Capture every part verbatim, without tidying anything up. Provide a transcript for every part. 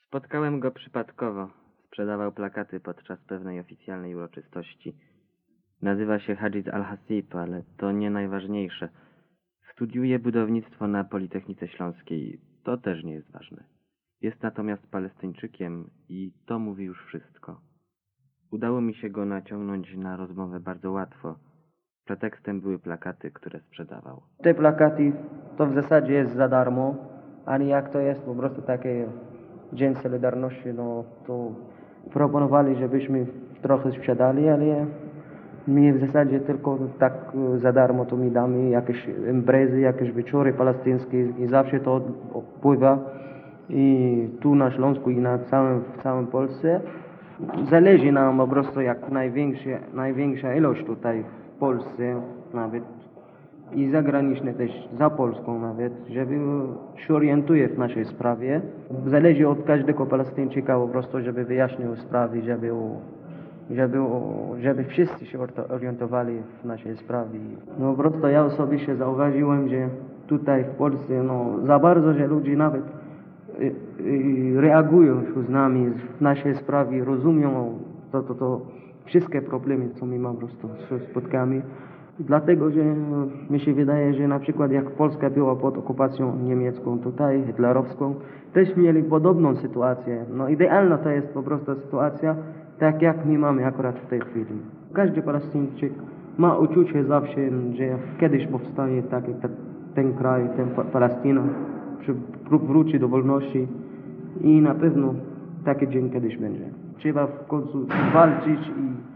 Spotkałem go przypadkowo. Sprzedawał plakaty podczas pewnej oficjalnej uroczystości. Nazywa się Hadżid Al-Hasib, ale to nie najważniejsze. Studiuje budownictwo na Politechnice Śląskiej. To też nie jest ważne. Jest natomiast Palestyńczykiem i to mówi już wszystko. Udało mi się go naciągnąć na rozmowę bardzo łatwo. Pretekstem były plakaty, które sprzedawał. Te plakaty to w zasadzie jest za darmo, ale jak to jest po prostu takie Dzień Solidarności, no to proponowali, żebyśmy trochę sprzedali, ale my w zasadzie tylko tak za darmo to mi damy jakieś imprezy, jakieś wieczory palestyńskie i zawsze to wpływa i tu na Śląsku i na całym, w całym Polsce. Zależy nam po prostu jak największa, największa ilość tutaj w Polsce nawet i zagraniczne też, za Polską nawet, żeby się orientuje w naszej sprawie. Zależy od każdego Palestyńczyka po prostu, żeby wyjaśnił sprawy, żeby, żeby, żeby wszyscy się orientowali w naszej sprawie. No po prostu ja osobiście zauważyłem, że tutaj w Polsce no, za bardzo, że ludzie nawet y, y, reagują się z nami w naszej sprawie, rozumią to, to, to wszystkie problemy, co my mamy po prostu spotkamy. Dlatego, że mi się wydaje, że na przykład jak Polska była pod okupacją niemiecką tutaj, hitlerowską, też mieli podobną sytuację. No idealna to jest po prostu sytuacja, tak jak my mamy akurat w tej chwili. Każdy Palestyńczyk ma uczucie zawsze, że kiedyś powstanie taki, ten kraj, ten Palestyna, wróci do wolności i na pewno taki dzień kiedyś będzie. Trzeba w końcu walczyć i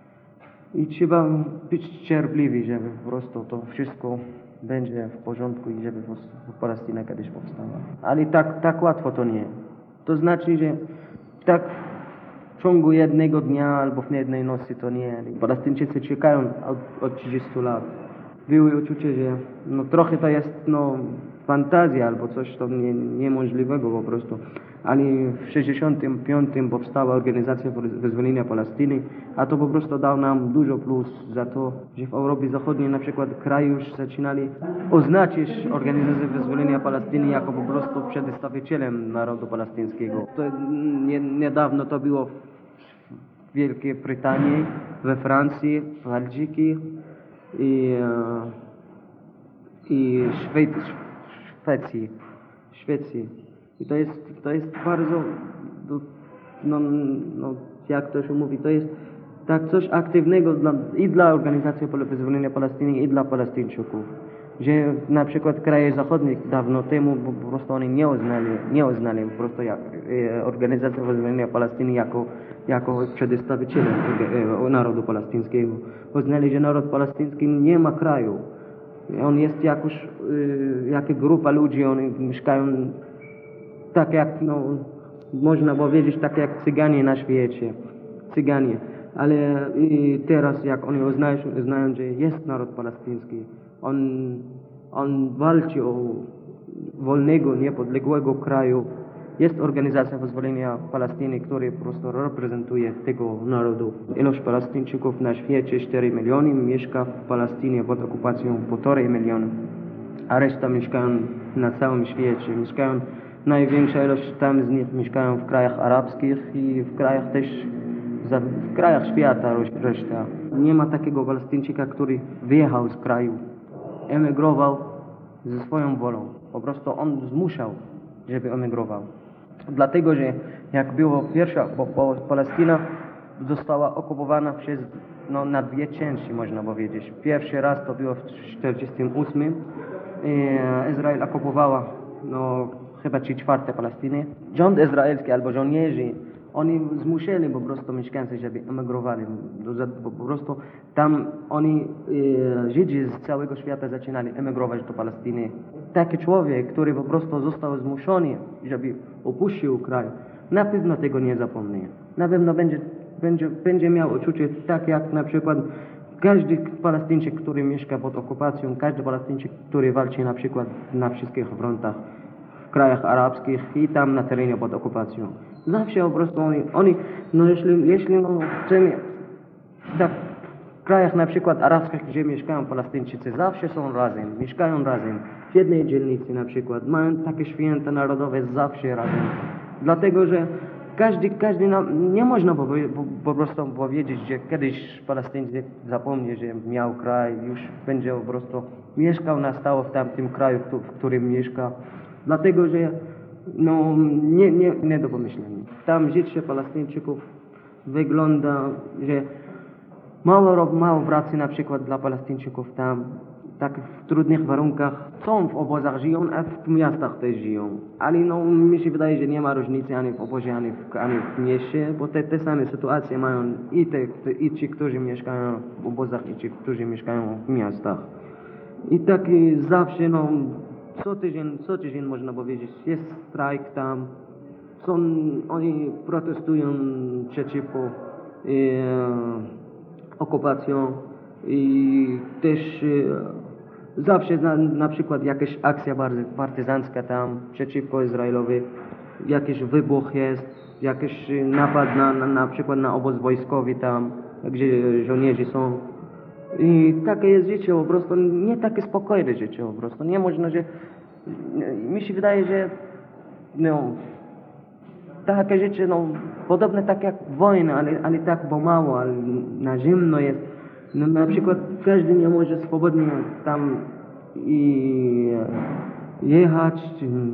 I trzeba być cierpliwi, żeby po prostu to wszystko będzie w porządku i żeby po prostu Palestyna kiedyś powstała. Ale tak, tak łatwo to nie. To znaczy, że tak w ciągu jednego dnia albo w jednej nocy to nie. Palestyńczycy czekają od, od trzydziestu lat. Były uczucie, że no trochę to jest no fantazja albo coś to nie, niemożliwego po prostu. Ale w sześćdziesiątym piątym powstała Organizacja Wyzwolenia Palestyny, a to po prostu dał nam dużo plus za to, że w Europie Zachodniej na przykład kraje już zaczynali oznaczyć Organizację Wyzwolenia Palestyny jako po prostu przedstawicielem narodu palestyńskiego. To nie, niedawno to było w Wielkiej Brytanii, we Francji, w Belgii i, i Szwecji. Szwecji. I to jest, to jest bardzo, no, no, jak to się mówi, to jest tak coś aktywnego dla, i dla Organizacji Wyzwolenia Palestyny, i dla Palestyńczyków. Że na przykład kraje zachodnie dawno temu po prostu oni nie uznali, nie uznali po prostu jak, e, Organizację Wyzwolenia Palestyny jako, jako przedstawiciela e, narodu palestyńskiego. Uznali, że naród palestyński nie ma kraju. On jest jakoś, e, jak grupa ludzi, oni mieszkają tak jak, no, można powiedzieć, tak jak Cyganie na świecie. Cyganie. Ale i teraz, jak oni uznają, uznają, że jest naród palestyński, on, on walczy o wolnego, niepodległego kraju. Jest Organizacja Wyzwolenia Palestyny, która po prostu reprezentuje tego narodu. Ilość Palestyńczyków na świecie cztery miliony, mieszka w Palestynie pod okupacją półtorej miliona, a reszta mieszkają na całym świecie. Mieszkają Największa ilość tam z nich mieszkają w krajach arabskich i w krajach też, w krajach świata reszta. Nie ma takiego Palestyńczyka, który wyjechał z kraju, emigrował ze swoją wolą. Po prostu on zmuszał, żeby emigrował. Dlatego, że jak było pierwsza, bo, bo Palestyna została okupowana przez, no, na dwie części, można powiedzieć. Pierwszy raz to było w tysiąc dziewięćset czterdziestym ósmym. Izrael okupowała, no, chyba trzy czwarte Palestyny. Rząd izraelski albo żołnierze, oni zmuszali po prostu mieszkańców, żeby emigrowali. Po prostu tam oni, e, Żydzi z całego świata zaczynali emigrować do Palestyny. Taki człowiek, który po prostu został zmuszony, żeby opuścił kraj, na pewno tego nie zapomni. Na pewno będzie, będzie, będzie miał uczucie tak jak na przykład każdy Palestyńczyk, który mieszka pod okupacją, każdy Palestyńczyk, który walczy na przykład na wszystkich frontach, w krajach arabskich i tam na terenie pod okupacją. Zawsze po prostu oni, oni no jeśli, jeśli no, chcemy, tak, w krajach na przykład arabskich, gdzie mieszkają Palestyńczycy, zawsze są razem, mieszkają razem. W jednej dzielnicy na przykład, mają takie święta narodowe zawsze razem. Dlatego, że każdy, każdy nam, nie można po, po, po prostu powiedzieć, że kiedyś Palestyńczyk zapomni, że miał kraj, już będzie po prostu mieszkał na stałe w tamtym kraju, w, w którym mieszka. Dlatego, że no, nie, nie, nie do pomyślenia. Tam życie Palestyńczyków wygląda, że mało, rob- mało pracy na przykład dla Palestyńczyków tam, tak w trudnych warunkach są w obozach żyją, a w miastach też żyją. Ale no, mi się wydaje, że nie ma różnicy ani w obozie, ani w, ani w mieście, bo te, te same sytuacje mają i, te, te, i ci, którzy mieszkają w obozach, i ci, którzy mieszkają w miastach. I tak y, zawsze, no, co tydzień, co tydzień można powiedzieć, jest strajk tam, są, oni protestują przeciwko e, okupacją i też e, zawsze na, na przykład jakaś akcja bardzo partyzancka tam przeciwko Izraelowi, jakiś wybuch jest, jakiś napad na, na, na przykład na obóz wojskowy tam, gdzie żołnierze są. I takie jest życie po prostu, nie takie spokojne życie po prostu, nie można, że mi się wydaje, że no, takie życie, no, podobne tak jak wojna, ale, ale tak pomału, ale na zimno jest. No, na przykład każdy nie może swobodnie tam i jechać,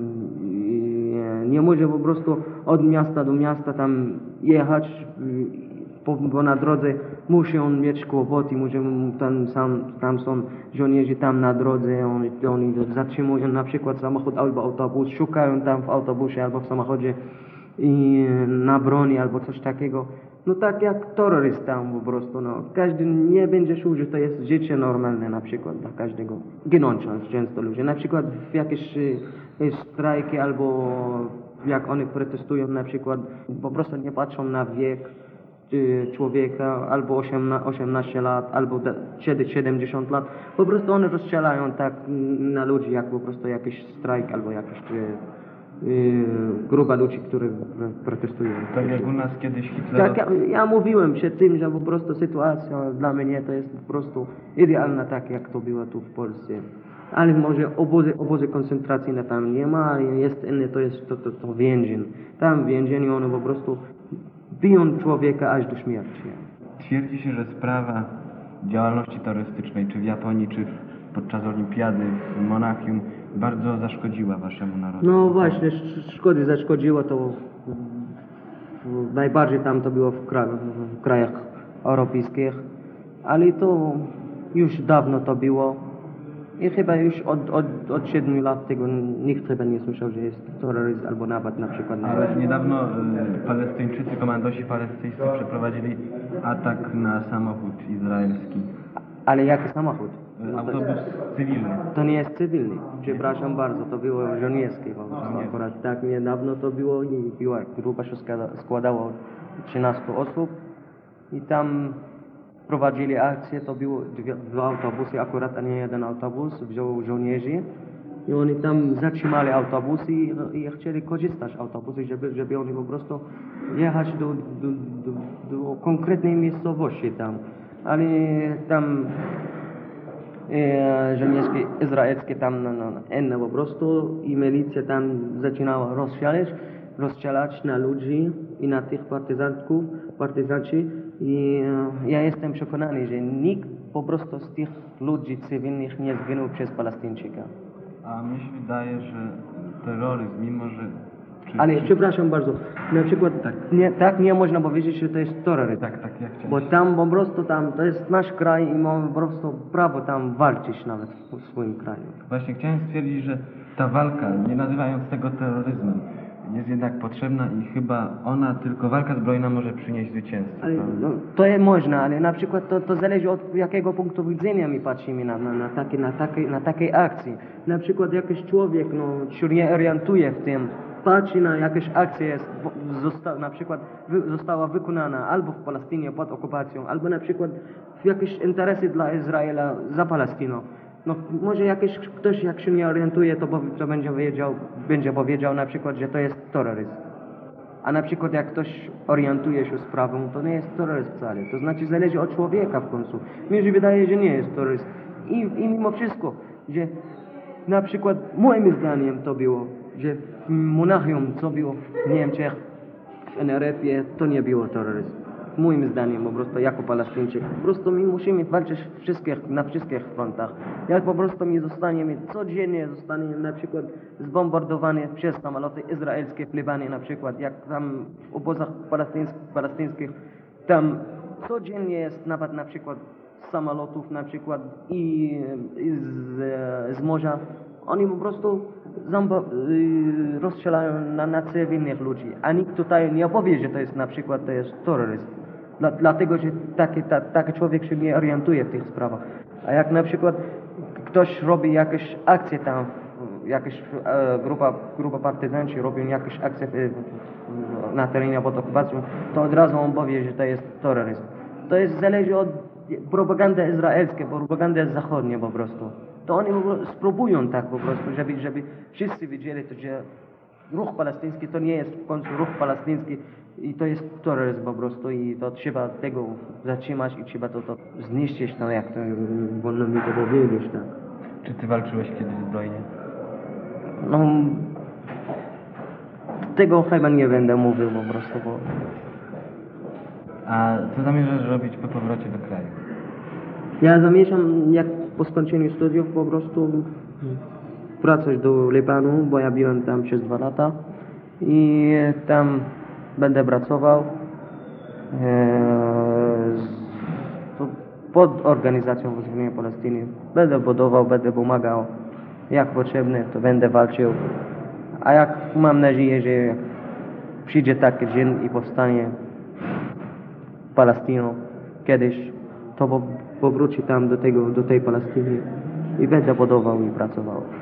i nie może po prostu od miasta do miasta tam jechać, bo, bo na drodze musi on mieć kłopoty, musi tam, sam, tam są żołnierze tam na drodze, oni, oni zatrzymują na przykład samochód albo autobus, szukają tam w autobusie albo w samochodzie i na broni albo coś takiego. No tak jak terroryst tam po prostu, no. Każdy nie będzie czuł, że to jest życie normalne na przykład dla każdego. Ginąć często ludzie. Na przykład w jakieś y, strajki albo jak oni protestują na przykład, po prostu nie patrzą na wiek y, człowieka, albo osiemnaście lat, albo siedemdziesiąt lat. Po prostu one rozstrzelają tak na ludzi, jak po prostu jakiś strajk albo jakiś y, Yy, grupa ludzi, którzy protestują. Tak jak u nas kiedyś Hitler... Tak, ja, ja mówiłem przed tym, że po prostu sytuacja dla mnie to jest po prostu idealna, tak jak to było tu w Polsce. Ale może obozy, obozy koncentracyjne tam nie ma, jest inny, to jest to, to, to więzień. Tam w więzieniu one po prostu biją człowieka aż do śmierci. Twierdzi się, że sprawa działalności terrorystycznej, czy w Japonii, czy podczas olimpiady w Monachium, bardzo zaszkodziła waszemu narodowi. No właśnie, sz- szkody zaszkodziło to w, w, najbardziej tam to było w, kra, w krajach europejskich, ale to już dawno to było i chyba już od, od, od siedmiu lat tego nikt chyba nie słyszał, że jest terroryzm albo napad na przykład na... Ale niedawno y, Palestyńczycy, komandosi palestyńscy przeprowadzili atak na samochód izraelski. Ale jaki samochód? Y, Autobus cywilny. To nie jest cywilny, przepraszam bardzo, to było żołnierskie po prostu akurat. Tak niedawno to było i była grupa się składa- składała od trzynastu osób i tam prowadzili akcję, to było dwie, dwa autobusy akurat, a nie jeden autobus, wziął żołnierzy i oni tam zatrzymali autobusy i, i chcieli korzystać z autobusy, żeby, żeby oni po prostu jechać do, do, do, do konkretnej miejscowości tam, ale tam e, żołnierskie izraelskie tam no, no, inne po prostu i milicja tam zaczynała rozstrzelać, rozstrzelać na ludzi i na tych partyzantów, partyzanci i e, ja jestem przekonany, że nikt po prostu z tych ludzi cywilnych nie zginął przez Palestyńczyka. A mi się wydaje, że terroryzm, mimo że... Czy, Ale czy... przepraszam bardzo, na przykład Tak. nie, tak nie można powiedzieć, że to jest terroryzm. Tak, tak, jak chciałem. Bo tam po prostu tam, to jest nasz kraj i mamy po prostu prawo tam walczyć nawet w, w swoim kraju. Właśnie chciałem stwierdzić, że ta walka, nie nazywając tego terroryzmem, jest jednak potrzebna i chyba ona, tylko walka zbrojna może przynieść zwycięstwo. Ale, prawda? no, to jest można, ale na przykład to, to zależy od jakiego punktu widzenia my patrzymy na, na, na, takie, na, takiej, na takiej akcji. Na przykład jakiś człowiek no, się nie orientuje w tym, patrzy na jakieś akcje, jest, zosta, na przykład wy, została wykonana albo w Palestynie pod okupacją, albo na przykład w jakieś interesy dla Izraela za Palestyną. No może jakiś ktoś jak się nie orientuje, to, to będzie wiedział, będzie powiedział na przykład, że to jest terroryzm. A na przykład jak ktoś orientuje się sprawą, to nie jest terroryzm wcale. To znaczy zależy od człowieka w końcu. Mi się wydaje, że nie jest terroryzm. I, i mimo wszystko, że na przykład moim zdaniem to było, że w Monachium, co było w Niemczech, w N R F-ie, to nie było terroryzm. Moim zdaniem, po prostu jako Palestyńczyk. Po prostu my musimy walczyć wszystkich, na wszystkich frontach. Jak po prostu my zostaniemy, codziennie zostaniemy na przykład zbombardowani przez samoloty izraelskie w Libanie na przykład, jak tam w obozach palestyńskich, palestyńskich, tam codziennie jest nawet na przykład z samolotów na przykład i, i z, z morza. Oni po prostu zamba, y, rozstrzelają na, na cywilnych ludzi, a nikt tutaj nie powie, że to jest na przykład to jest terroryzm. Dla, dlatego, że taki, ta, taki człowiek się nie orientuje w tych sprawach. A jak na przykład ktoś robi jakieś akcje tam, jakaś e, grupa, grupa partyzanci robią jakieś akcje w, w, na terenie pod okupacją, to od razu on powie, że to jest terroryzm. To jest zależy od propagandy izraelskiej, propagandy zachodniej po prostu. To oni spróbują tak po prostu, żeby, żeby wszyscy wiedzieli, że ruch palestyński to nie jest w końcu ruch palestyński i to jest terroryzm po prostu i to trzeba tego zatrzymać i trzeba to, to zniszczyć, no jak to wolno mi to powiedzieć, tak. Czy ty walczyłeś kiedyś zbrojnie? No, tego chyba nie będę mówił po prostu, bo A co zamierzasz robić po powrocie do kraju? ja zamierzam, jak po skończeniu studiów, po prostu wracać do Libanu, bo ja byłem tam przez dwa lata i tam będę pracował e, z, to pod organizacją wyzwolenia Palestyny. Będę budował, będę pomagał, jak potrzebne, to będę walczył. A jak mam nadzieję, że przyjdzie taki dzień i powstanie Palestyną kiedyś, to po, powróci tam do tego, do tej Palestyny i będę budował i pracował.